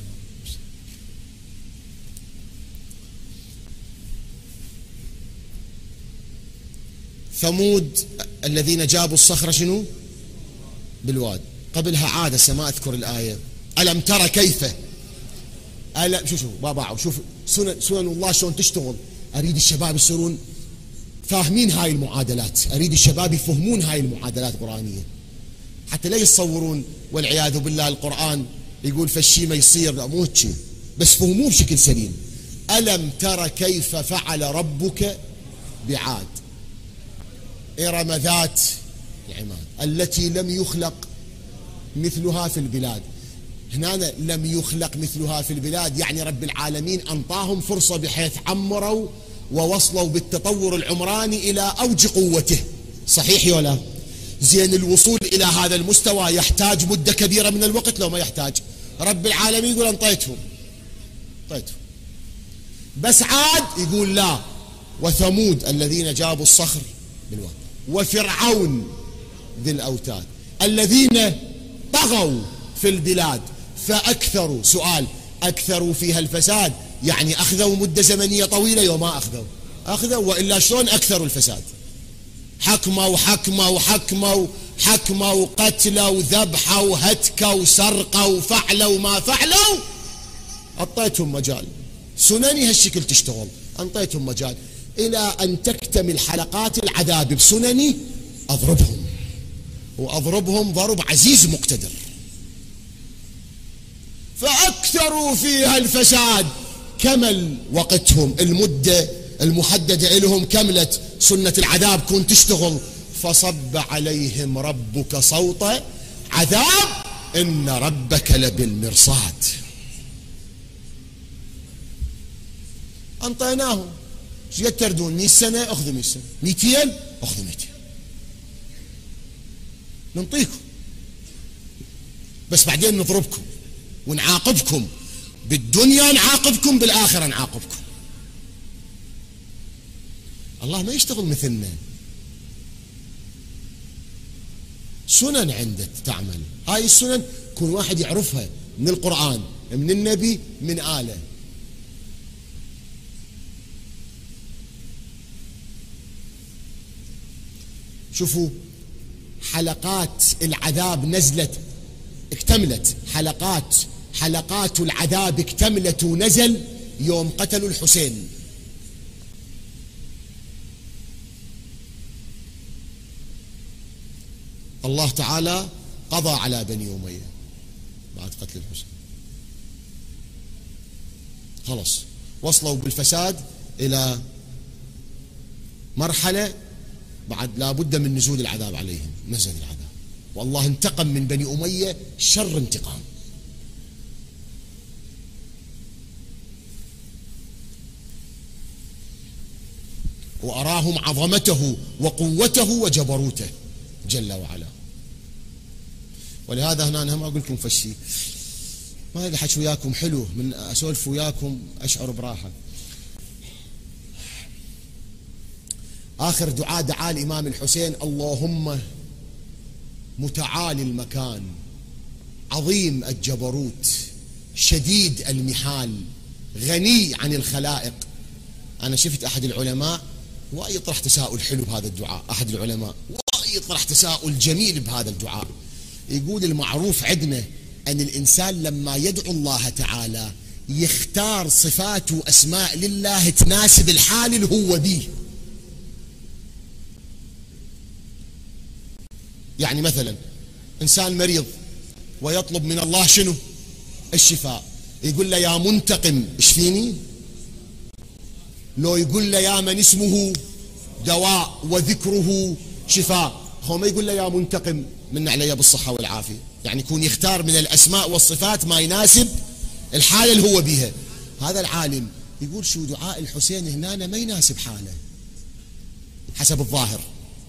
ثمود الذين جابوا الصخرة شنو؟ بالواد. قبلها عادة ما أذكر الآية. ألم ترى كيف؟ ألم شو شو بابا شوف سنن, سنن الله شلون تشتغل. أريد الشباب يصيرون فاهمين هاي المعادلات، أريد الشباب يفهمون هاي المعادلات القرآنية، حتى لا يتصورون والعياذ بالله القرآن يقول فالشي ما يصير. لا مو هيك، بس فهموه بشكل سليم. ألم ترى كيف فعل ربك بعاد إرم ذات العماد التي لم يخلق مثلها في البلاد. هنا لم يخلق مثلها في البلاد يعني رب العالمين أنطاهم فرصة بحيث عمروا ووصلوا بالتطور العمراني إلى أوج قوته. صحيح ولا؟ زين الوصول إلى هذا المستوى يحتاج مدة كبيرة من الوقت لو ما يحتاج. رب العالمين يقول أنطيتهم أنطيتهم بس عاد يقول لا. وثمود الذين جابوا الصخر بالواد وفرعون ذي الأوتاد الذين طغوا في البلاد فأكثروا. سؤال: أكثروا فيها الفساد يعني أخذوا مدة زمنية طويلة يوم ما أخذوا أخذوا وإلا شلون أكثروا الفساد؟ حكموا حكموا حكموا حكموا قتلوا ذبحوا هتكوا سرقوا فعلوا ما فعلوا. أعطيتهم مجال. سنني هالشكل تشتغل، أنطيتهم مجال إلى أن تكتمل حلقات العذاب بسنني. أضربهم وأضربهم ضرب عزيز مقتدر. فأكثروا فيها الفساد. كمل وقتهم، المدة المحددة لهم كملت، سنة العذاب كون تشتغل. فصب عليهم ربك صوت عذاب إن ربك لبالمرصاد. أنطيناهم. ايش قد تردون؟ مئة سنة أخذوا مئة سنة، مئتين أخذوا مئتين. ننطيكم بس بعدين نضربكم ونعاقبكم بالدنيا، نعاقبكم بالآخرة، نعاقبكم. الله ما يشتغل مثلنا. سنن عنده تعمل. هاي السنن كل واحد يعرفها من القرآن، من النبي، من آله. شوفوا حلقات العذاب نزلت اكتملت، حلقات حلقات العذاب اكتملت ونزل يوم قتلوا الحسين. الله تعالى قضى على بني أمية بعد قتل الحسين، خلص وصلوا بالفساد إلى مرحلة بعد لا بد من نزول العذاب عليهم. نزل العذاب والله انتقم من بني أمية شر انتقام. وأراهم عظمته وقوته وجبروته جل وعلا. ولهذا هنا أنا ما أقول لكم فشي، ما أقدر أحكي وياكم حلو، من أسولف وياكم أشعر براحة. آخر دعاء دعاء الإمام الحسين: اللهم متعالي المكان، عظيم الجبروت، شديد المحال، غني عن الخلائق. أنا شفت أحد العلماء ويطرح تساؤل حلو بهذا الدعاء، أحد العلماء ويطرح تساؤل جميل بهذا الدعاء. يقول المعروف عندنا أن الإنسان لما يدعو الله تعالى يختار صفات وأسماء لله تناسب الحال اللي هو به. يعني مثلا إنسان مريض ويطلب من الله شنو؟ الشفاء، يقول له يا منتقم اشفيني، لو يقول له يا من اسمه دواء وذكره شفاء، هو ما يقول له يا منتقم من علي بالصحة والعافية. يعني يكون يختار من الأسماء والصفات ما يناسب الحالة اللي هو بيها. هذا العالم يقول شو دعاء الحسين هنا ما يناسب حاله حسب الظاهر.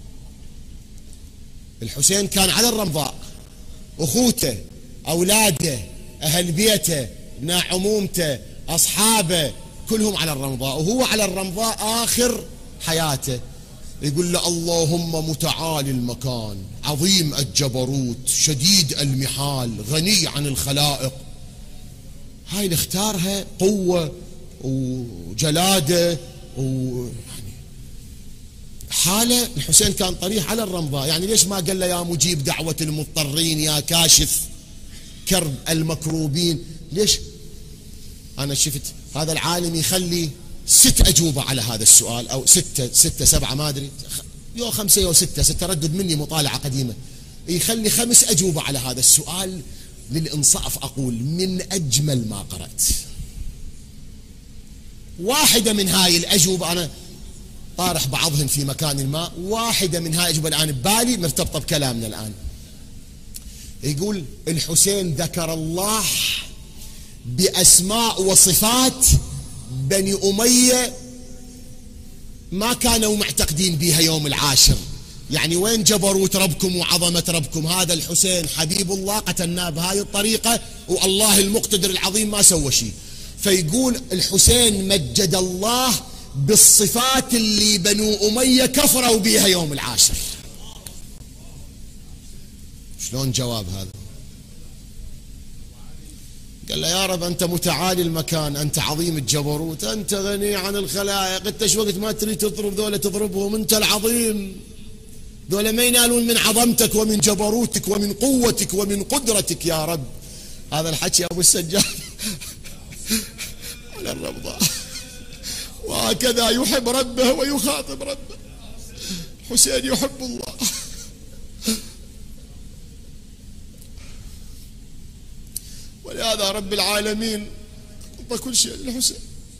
الحسين كان على الرمضاء، أخوته، أولاده، أهل بيته، ابناء عمومته، أصحابه كلهم على الرمضاء، وهو على الرمضاء آخر حياته. يقول له اللهم متعالي المكان، عظيم الجبروت، شديد المحال، غني عن الخلائق. هاي اللي اختارها قوة وجلادة و حالة. الحسين كان طريح على الرمضاء، يعني ليش ما قال له يا مجيب دعوة المضطرين، يا كاشف كرب المكروبين؟ ليش؟ أنا شفت هذا العالم يخلي ست أجوبة على هذا السؤال، أو ستة ستة سبعة ما أدري، يو خمسة يو ستة ستة، ردد مني مطالعة قديمة، يخلي خمس أجوبة على هذا السؤال. للإنصاف أقول من أجمل ما قرأت. واحدة من هاي الأجوبة أنا طارح بعضهن في مكان ما، واحدة من هاي الأجوبة الآن ببالي مرتبطة بكلامنا الآن. يقول الحسين ذكر الله بأسماء وصفات بني أمية ما كانوا معتقدين بها يوم العاشر. يعني وين جبروت ربكم وعظمة ربكم؟ هذا الحسين حبيب الله قتلناه بهاي الطريقة، والله المقتدر العظيم ما سوى شيء. فيقول الحسين مجد الله بالصفات اللي بنو أمية كفروا بها يوم العاشر. شلون جواب هذا؟ قال له يا رب أنت متعالي المكان، أنت عظيم الجبروت، أنت غني عن الخلائق، أنت شو وقت ما تريد تضرب ذولا تضربهم، أنت العظيم، ذولا ما ينالون من عظمتك ومن جبروتك ومن قوتك ومن قدرتك يا رب. هذا الحكي أبو السجاد على الرمضاء. وهكذا يحب ربه ويخاطب ربه. حسين يحب الله. ولهذا رب العالمين أعطى كل شيء للحسين.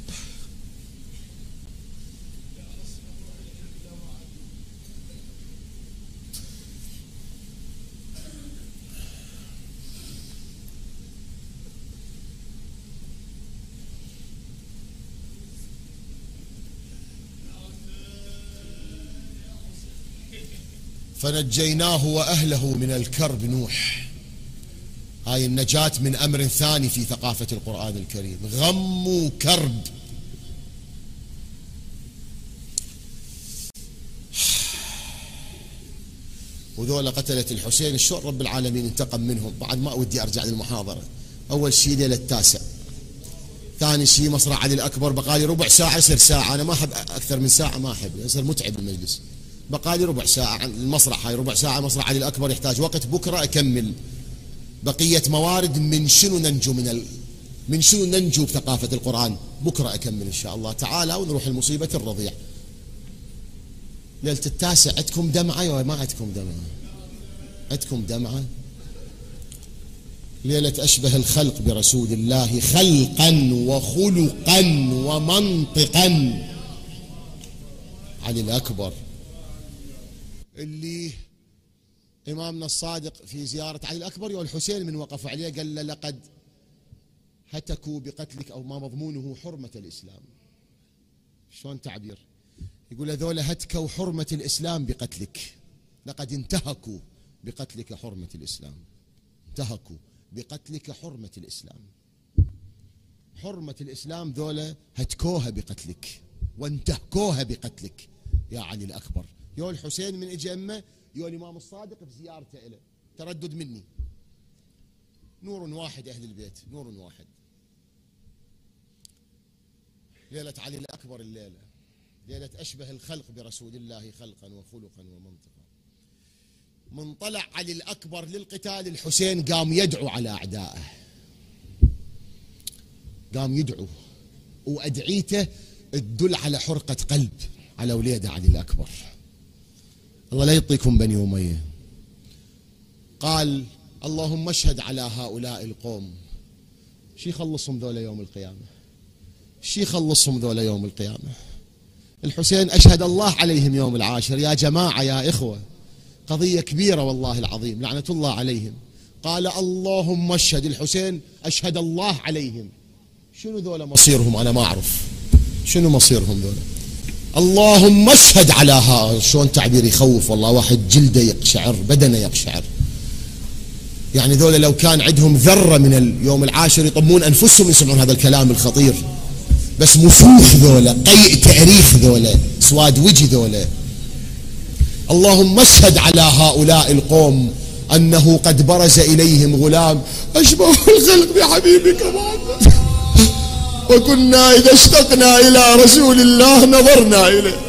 فنجيناه وأهله من الكرب نوح. هاي النجاة من أمر ثاني في ثقافة القرآن الكريم، غم وكرب. وذولا قتلة الحسين شلون رب العالمين انتقم منهم؟ بعد ما ودي أرجع للمحاضرة. أول شيء ليلة التاسع، ثاني شيء مصرع علي الأكبر بقالي ربع ساعة يصير ساعة، أنا ما أحب أكثر من ساعة، ما أحب يصير متعب المجلس. بقالي ربع ساعة عن المسرح، هاي ربع ساعة مسرح علي الأكبر يحتاج وقت، بكرة أكمل بقية موارد من شنو ننجو من ال... من شنو ننجو بثقافة القرآن، بكرة أكمل إن شاء الله تعالى ونروح المصيبة الرضيع. ليلة التاسع عندكم دمعة ولا ما عندكم دمعة؟ عندكم دمعة؟ ليلة أشبه الخلق برسول الله خلقا وخلقا ومنطقا علي الأكبر، اللي إمامنا الصادق في زيارة علي الأكبر يقول الحسين من وقف عليه قال له لقد هتكوا بقتلك، أو ما مضمونه حرمة الإسلام. شلون تعبير؟ يقول هذول هتكوا حرمة الإسلام بقتلك، لقد انتهكوا بقتلك حرمة الإسلام، انتهكوا بقتلك حرمة الإسلام، حرمة الإسلام ذولا هتكوها بقتلك وانتهكوها بقتلك يا علي الأكبر. يقول الحسين من إجا أمه، يقول الإمام الصادق في زيارته إله تردد مني، نور واحد أهل البيت، نور واحد. ليلة علي الأكبر الليلة ليلة أشبه الخلق برسول الله خلقا وخلقا ومنطقا. من طلع علي الأكبر للقتال الحسين قام يدعو على أعدائه، قام يدعو، وأدعيته تدل على حرقة قلب على وليده علي الأكبر. الله لا يعطيكم بني أمية. قال اللهم اشهد على هؤلاء القوم، شي يخلصهم ذولا يوم القيامة، شي يخلصهم ذولا يوم القيامة. الحسين أشهد الله عليهم يوم العاشر يا جماعة يا إخوة، قضية كبيرة والله العظيم لعنة الله عليهم. قال اللهم اشهد، الحسين أشهد الله عليهم. شنو ذولا مصيرهم؟ أنا ما أعرف شنو مصيرهم ذولا. اللهم اشهد على هؤلاء، شلون تعبير يخوف والله، واحد جلده يقشعر بدنه يقشعر. يعني ذولا لو كان عندهم ذرة من اليوم العاشر يطمون أنفسهم يسمعون هذا الكلام الخطير، بس مفوخ ذولا، قيء تأريخ ذولا، سواد وجه ذولا. اللهم اشهد على هؤلاء القوم أنه قد برز إليهم غلام أشبه الخلق بحبيبك محمد، وكنا إذا اشتقنا إلى رسول الله نظرنا إليه.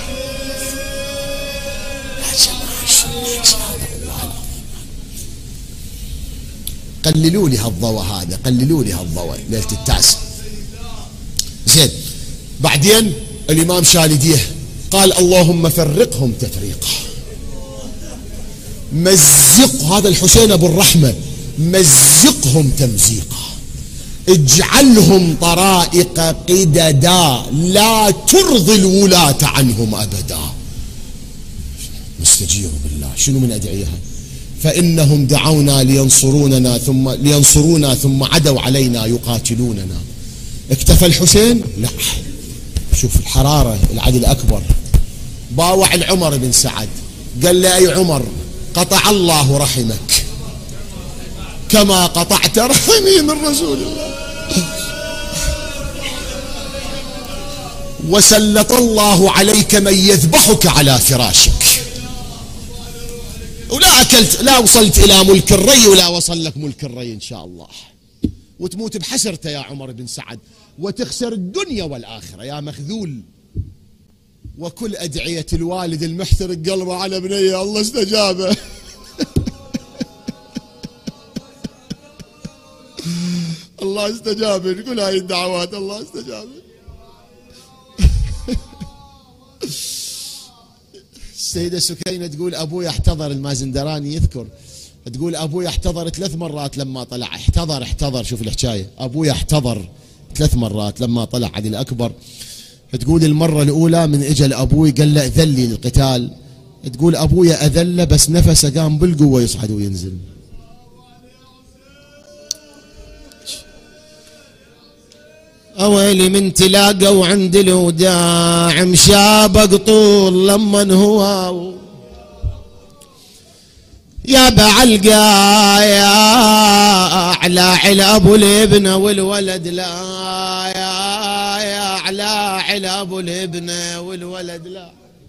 قللوا لي هالضوء هذا، قللوا لي هالضوء ليلة التاسع. زين، بعدين الإمام شال يديه قال اللهم فرقهم تفريقا، مزق، هذا الحسين أبو الرحمة، مزقهم تمزيقا، اجعلهم طرائق قددا لا ترضي الولاة عنهم أبدا. نستجير بالله. شنو من أدعيها؟ فإنهم دعونا لينصروننا ثم لينصرونا ثم عدوا علينا يقاتلوننا. اكتفى الحسين؟ لا، شوف الحرارة. العلي الأكبر باوع العمر بن سعد قال له أي عمر قطع الله رحمك كما قطعت رحمي من رسول الله، وسلط الله عليك من يذبحك على فراشك، ولا أكلت، لا وصلت إلى ملك الري ولا وصل لك ملك الري إن شاء الله، وتموت بحسرته يا عمر بن سعد، وتخسر الدنيا والآخرة يا مخذول. وكل أدعية الوالد المحترق قلبه على بنيه الله استجابه. الله استجاب، كل هاي الدعوات الله استجاب. السيدة سكينة تقول أبوي احتضر، المازندراني يذكر تقول أبوي احتضر ثلاث مرات لما طلع، احتضر احتضر شوف الحكاية، أبوي احتضر ثلاث مرات لما طلع علي الأكبر. تقول المرة الأولى من إجا لأبوي قال له أذل لي للقتال، تقول أبوي أذله بس نفسه قام بالقوة يصعد وينزل. أويلي من تلاقوا عند الوداع مشابق طول لمن هو يا بعلقا يا على على أبو الابن والولد، لا يا يا على على أبو الابن والولد لا.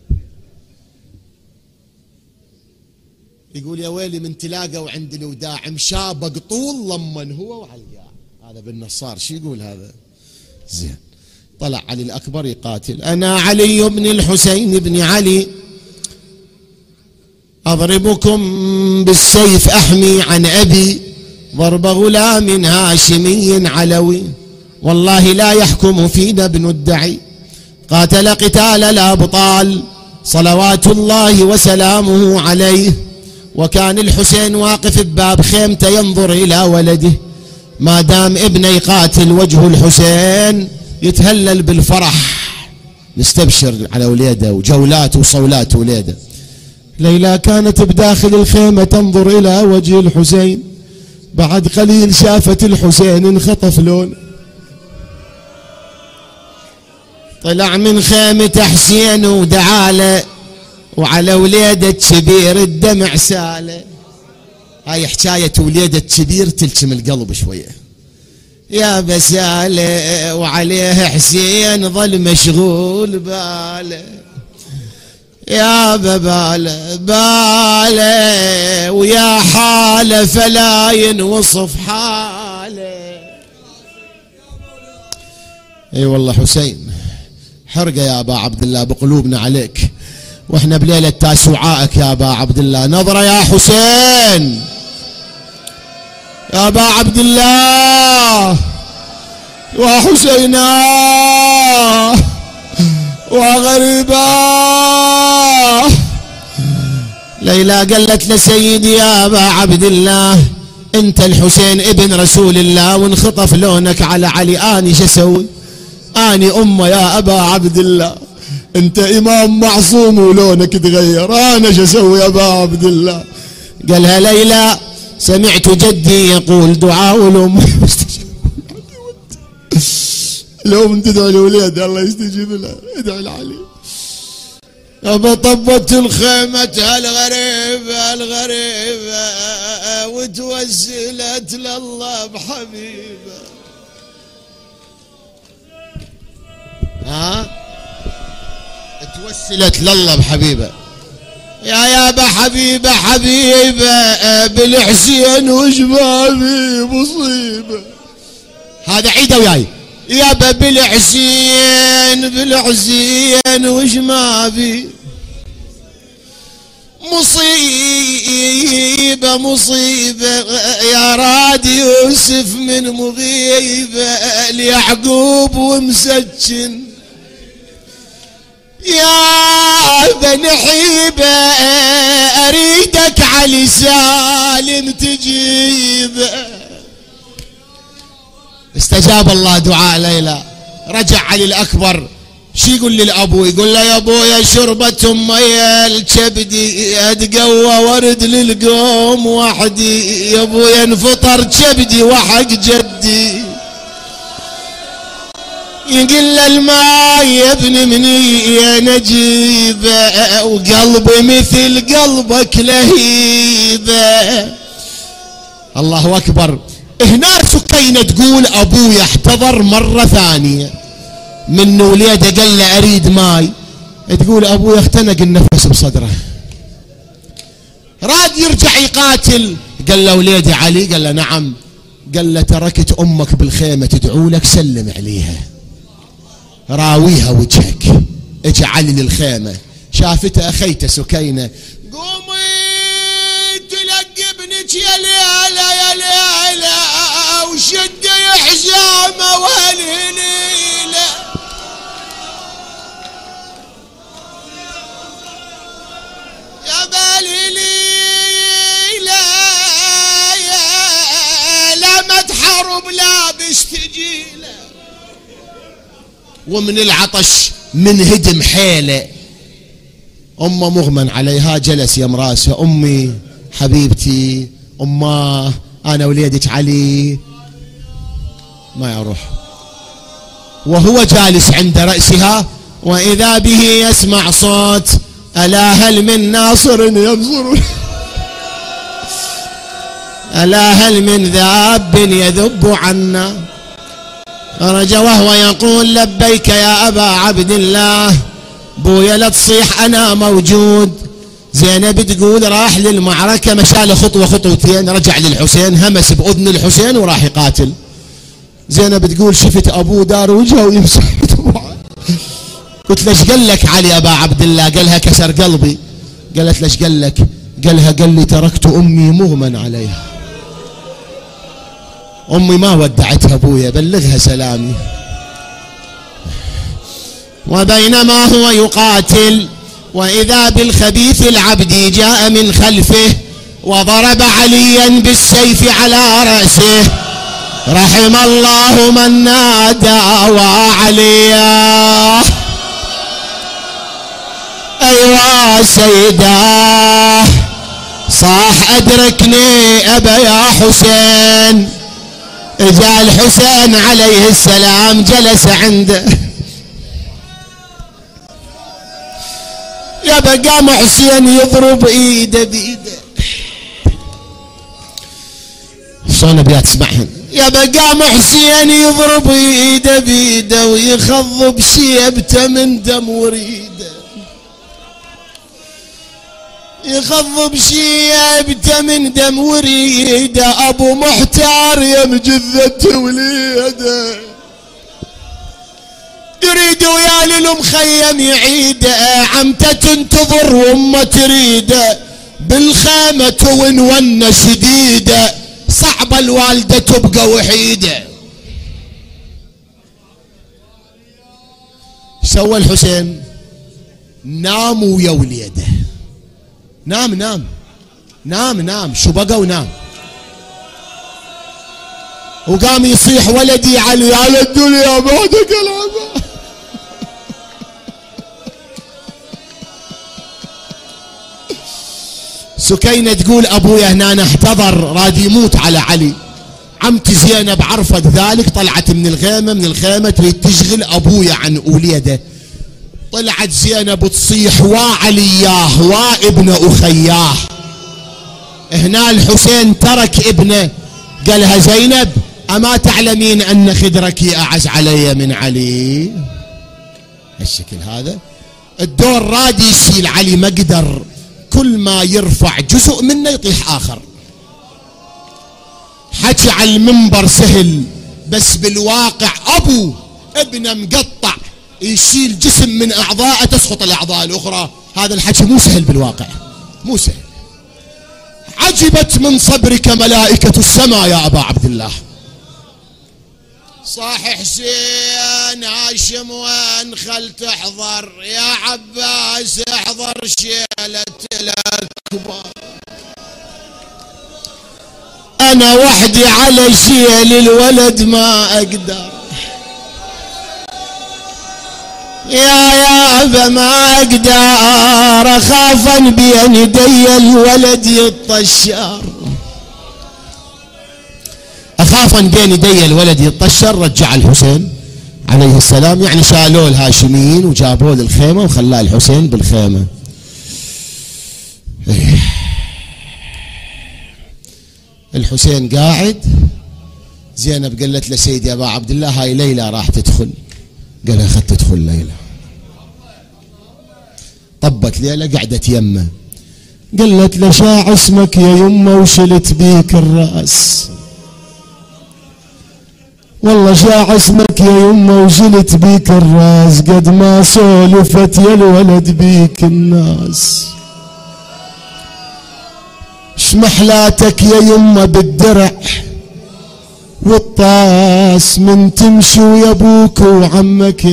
يقول يا ويلي من تلاقوا عند الوداع مشابق طول لمن هو وعلقا. هذا بالنصار شو يقول هذا؟ زين، طلع علي الأكبر يقاتل. أنا علي بن الحسين بن علي أضربكم بالسيف أحمي عن أبي ضرب غلام هاشمي علوي والله لا يحكم فينا ابن الدعي قاتل قتال الأبطال صلوات الله وسلامه عليه وكان الحسين واقف بباب خيمته ينظر إلى ولده ما دام ابنه يقاتل وجه الحسين يتهلل بالفرح نستبشر على ولاده وجولات وصولات ولاده. ليلى كانت بداخل الخيمة تنظر إلى وجه الحسين بعد قليل شافت الحسين انخطف لون طلع من خيمة حسين ودعاله وعلى وليده الكبير الدمع ساله. هاي حكاية وليده الكبير تلتم القلب شوية يا بساله وعليه حسين ظل مشغول باله يا بباله باله ويا حاله فلا ينوصف حاله. اي والله حسين حرقه يا ابا عبد الله بقلوبنا عليك واحنا بليله تاسوعائك يا ابا عبد الله. نظره يا حسين يا ابا عبد الله وحسينا وغريبا. ليلى قالت لسيدي يا ابا عبد الله انت الحسين ابن رسول الله وانخطف لونك على علي اني شو اسوي؟ اني امه يا ابا عبد الله انت امام معصوم ولونك تغير انا شو اسوي يا ابا عبد الله؟ قالها ليلى سمعت جدي يقول دعاء الام الام تدعو لوليدها الله يستجيب لها ادعي لعلي. أبا طبت الخيمة هالغريبة الغريبة وتوسلت لله بحبيبة. ها توسلت لله بحبيبة يا يابا حبيبة حبيبة بالحسين وشبابي مصيبة. هذا عيده وياي يابا بالحسين بالحسين وش ما بي مصيبة مصيبة يا راد يوسف من مغيبة ليعقوب ومسجن يا بن حيبة أريدك علي سالم تجيبه. استجاب الله دعاء ليلى. رجع علي الأكبر شي يقول للأبو يقول له يا أبويا شربت أمي الكبدي أتقوى ورد للقوم وحدي يا أبويا انفطر كبدي وحق جدي يقول له الماء يا ابن مني يا نجيبه وقلبي مثل قلبك لهيبه. الله أكبر. هنا سكينة تقول أبوي احتضر مرة ثانية من وليده قال له أريد ماي تقول أبوي اختنق النفس بصدره راد يرجع يقاتل. قال له وليدي علي قال له نعم. قال له تركت أمك بالخيمة تدعو لك سلم عليها راويها وجهك. اجعل للخيمة شافته أخيته سكينة قومي تلقي ابنك يا ليلى يا ليلى وشد حزامه وهالهليله يا بالهليله لا ما تحارب لابس تجيله. ومن العطش من هدم حيله أمه مغمن عليها جلس يم راسها أمي حبيبتي أماه أنا وليدك علي ما يروح. وهو جالس عند رأسها وإذا به يسمع صوت ألا هل من ناصر ينصر ألا هل من ذاب يذب عنا. رجع وهو يقول لبيك يا أبا عبد الله بويا لا تصيح أنا موجود. زينب تقول راح للمعركة مشاله خطوة خطوتين رجع للحسين همس بأذن الحسين وراح يقاتل. زينب تقول شفت أبوه دار وجهه ويمسح دموعه. قلت ليش قال لك علي أبا عبد الله؟ قالها كسر قلبي. قالت ليش قال لك؟ قالها قال لي تركت أمي مغمى عليها، أمي ما ودعتها أبويا، بلغها سلامي. وبينما هو يقاتل وإذا بالخبيث العبد جاء من خلفه وضرب عليا بالسيف على رأسه. رحم الله من نادى وعليا، أيوا سيداه صاح أدركني أبا يا حسين. جاء الحسين عليه السلام جلس عنده، يا بقى حسين يضرب ايده بايده. شلون ابيات تسمعهن؟ يا بقى حسين يضرب ايده بايده ويخضب شيبته من دم وريده، يخضب شيبته من دم وريده. ابو محتار يم جثته وليده، يريد ويا للمخيم يعيده. عمته تنتظر وامه تريده، بالخيمه ونونه شديده، صعبه الوالده تبقى وحيده. سوى الحسين؟ نام ويا وليده، نام نام نام نام شو بقى ونام. وقام يصيح ولدي علي على الدنيا بعدك العبا. سكينة تقول ابويا هنا احتضر راد يموت على علي. عمتي زينب عرفت ذلك، طلعت من الخيمة من الخيمة تريد تشغل ابويا عن وليده. طلعت زينب تصيح وعلياه وابن اخياه. هنا الحسين ترك ابنه، قالها زينب اما تعلمين ان خدرك اعز علي من علي؟ هالشكل هذا الدور راد يشيل علي، ما قدر، كل ما يرفع جزء منه يطيح آخر. حكي على المنبر سهل، بس بالواقع أبو ابنه مقطع يشيل جسم من أعضاءه تسقط الأعضاء الأخرى. هذا الحكي مو سهل بالواقع، مو سهل. عجبت من صبرك ملائكة السماء يا أبا عبد الله. صاح حسين هاشم وين خل تحضر يا عباس، احضر شيلة الأكبر. أنا وحدي على شيل الولد ما أقدر، يا يابا ما أقدر، أخافا بين يدي الولد يطشر، أخافا بين يدي الولد يطشر. رجع الحسين عليه السلام، يعني شالوه الهاشميين وجابوه للخيمة وخلاه الحسين بالخيمة. الحسين قاعد، زينب قالت له سيدي أبا عبد الله هاي ليلى راح تدخل. قالها خد تدخل ليلى. طبت ليلى قعدت يمه، قالت له شاع اسمك يا يمه وشلت بيك الرأس، والله شاع اسمك يا يمه وشلت بيك الراس، قد ما سولفت يا الولد بيك الناس. شمحلاتك يا يمه بالدرع والطاس، من تمشي ويا ابوك وعمك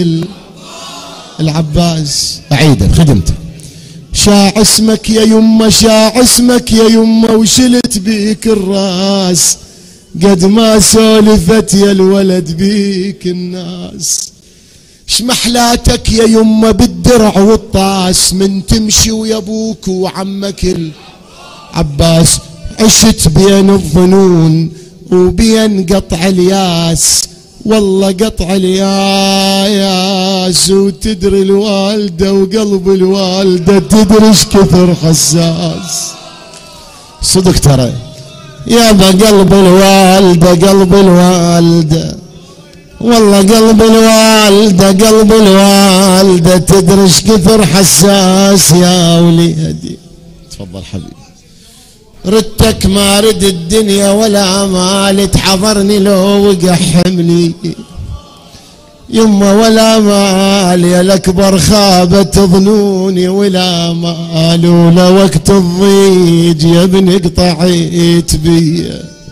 العباس. اعيد خدمته. شاع اسمك يا يمه، شاع اسمك يا يمه وشلت بيك الراس، قد ما سولفت يا الولد بيك الناس. شمحلاتك يا يمه بالدرع والطاس، من تمشي ويا ابوك وعمك العباس. عشت بين الظنون وبين قطع الياس، والله قطع الياس. وتدري الوالدة وقلب الوالدة تدري ايش كثر حساس. صدق ترى يابا قلب الوالدة، قلب الوالدة، والله قلب الوالدة، قلب الوالدة تدري ايش كثر حساس يا وليدي. تفضل حبيبي. ردتك ما رد الدنيا ولا مال، تحضرني لو وقع حملي، يما ولا مال يا الأكبر خابت ظنوني ولا مال، ولا وقت الضيج يا ابن قطعيت بيه.